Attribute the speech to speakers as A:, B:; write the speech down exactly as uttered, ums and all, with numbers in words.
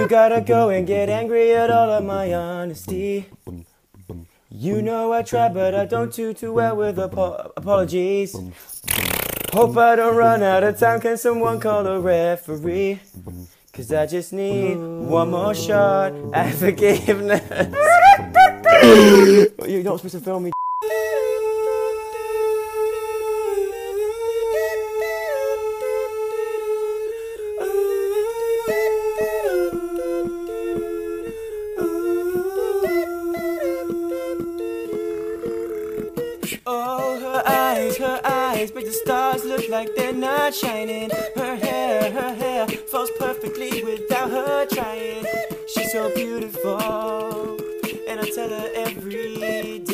A: You gotta go and get angry at all of my honesty. You know I try, but I don't do too well with apo- apologies. Hope I don't run out of time. Can someone call a referee? Cause I just need one more shot at forgiveness. You're not supposed to film me. Oh, her eyes, her eyes make the stars look like they're not shining. Her hair, her hair falls perfectly without her trying. She's so beautiful, and I tell her every